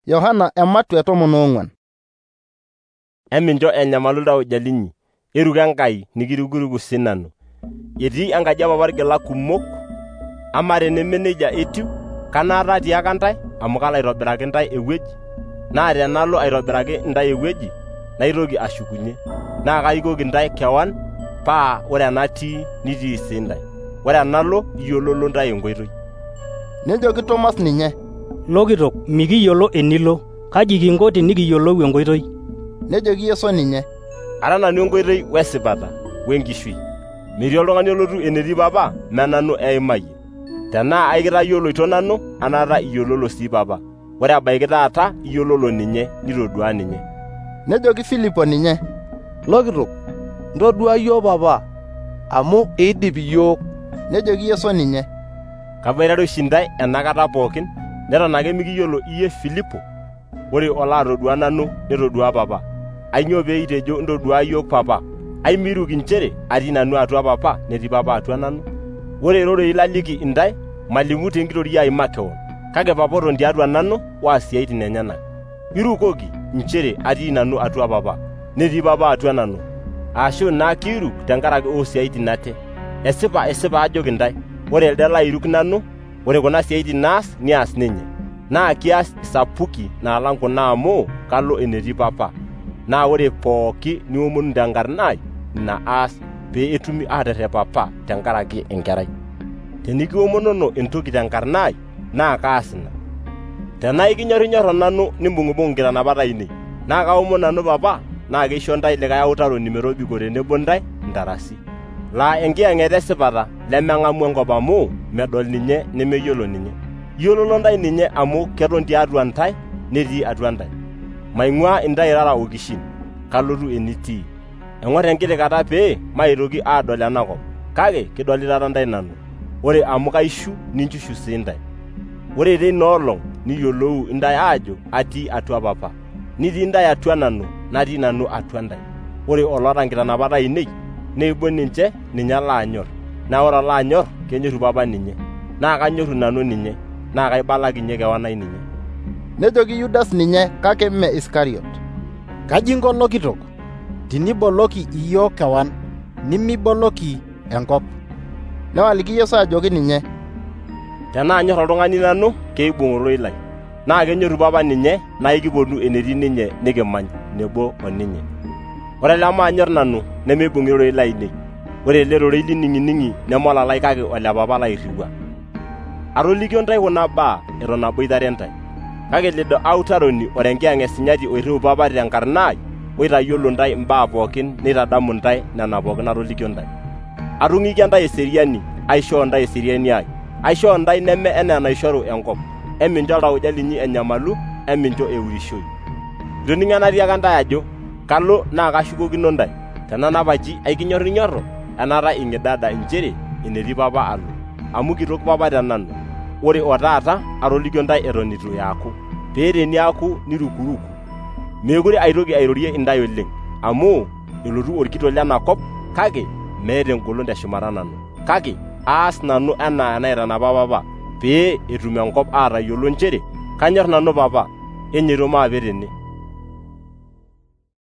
Yohana ematwe 14. Emincho enyamalu tauja linyi, iruko Enkai nikirukuruku sinanu. Etii enkaji epapa irgila kumok, ama teneme nejia etiu, kanaata atiaka ntae amu kalo aitobiraki ntae ewueji, naa tenalo aitobiraki ntae ewueji, naitoki ashukunye, naa karikoki ntae kewan, paa ore enatii nitii sii ntae, ore enalo iyiololo ntae enkoitoi. Nejoki Tomas ninye, Lokitok, mikiyiolo enilo, kaji kinko tenikiyiolou enkoitoi? Nejoki Yesu ninye, Ara nanu enkoitoi wesipata wenkishui. Metii oltung'ani olotu enetii Papa menanu eimayie. Tenaa aikitayioloito nanu, anaata iyiololo sii Papa. Ore ebaiki taata iyiololo ninye, nitodua ninye. Nejoki Filipo ninye, Lokitok, ntodua yiok Papa, amu iidip iyiok. Nejoki Yesu ninye, Kaboitare oshi ntae enakata pookin, neton ake mikiyiolo iyie Filipo? Ore olaatodua nanu netodua Papa. Ainyoo pee itejo ntodua yiok Papa? Aimiruki nchere atii nanu atua Papa netii Papa atua nanu? Ore rorei laliki intae malimu tenkitoria ai makewon, kake Papa oton tiatua nanu oas siaitin enyenak. Irukoki nchere atii nanu atua Papa netii Papa atua nanu, ashu naa kiiruk tenkaraki oosiaitin ate. Esipa ajoki ntae, ore elde lairuk nanu, ore kuna siaitin naas nias ninye, naa kias sapuki naalang kuna amu kalo enetii Papa. Naa ore pooki niomonu tenkarna ai, ina aas pee etumi aaterrep Papa tenkaraki enkerai. Tenikiomonono entoki tenkarna ai, naa kaas ina. Tenaa ikinyorrinyorro nanu nimbung'ubung inkitanapat ainei, naa kaomon nanu Papa, naa keisho ntae likae autaroni metobiko tenebo ntae intarasi, laa enkiyang'et esipata lemeng'amu enkop amu medol ninye nemeyiolo ninye. Iyiololo ntae ninye amu keton tiatua ntae netii atua ntae. Maing'uaa intae irara okishin, kalotu enitii. Eng'or enkiti kata pee maitoki aadol enakop, kake kidolitata ntae nanu. Ore amu kaishu ninchushu sii ntae. Ore teina olong niyiolou intae aajo atii atua Papa, nitii ntae atua nanu, natii nanu atua ntae. Ore oloota nkitanapat ainei neibon ninche, ninye laanyorr, naa ore olaanyorr kenyorru Papa ninye, naa kanyorru nanu ninye, naa kaibalakinye kewan ai ninye. Nejoki Yudas ninye kake mee Iskariot, Kaji inko Lokitok, tiniboloki iyiok kewan, nimiboloki enkop? Newaliki Yesu ajoki ninye, Tenaanyorr oltung'ani nanu, keibung' ororei lai, naa kenyorru Papa ninye, naa ikiponu enetii ninye nikimany nebo oninye. Ore lemaanyorr nanu nemeibung' irorei lainei. Ore ele rorei lining'ining'i neme olalai kake ole Papa lairriwua. Atolikio ntae kuna baa eton aboitare ntae, kake lido autaroni ore enkiyang'et sinyati oirriu Papa tenkarna ai, oitayiolo ntae imbaa pookin neitadamu ntae nena pookin natolikio ntae. Atung'ikia ntae eseriani, aishoo ntae eseriani ai, aishoo ntae neme enaa enaishoru enkop. Emincho oltauja linyi enyamalu, emincho eurishoi. Itoning'o enatiaka ntae ajo kalo naa kashukokino ntae. Tenanap aji aikinyorrinyorro, enaata ing'idada nchere enetii Papa alo, amu kitok Papa tenanu. Ore otaata atolikio ntae eton itu eaku, pee teniaku nirukuruku. Meekure aitoki airorie intae oleng, amu elotu orkitok lenakop, kake meeta engolon teshumata nanu. Kake aas nanu enaa enaitanapa Papa, pee etum enkop aatayiolo nchere kanyorr nanu Papa, enyeito maape tene.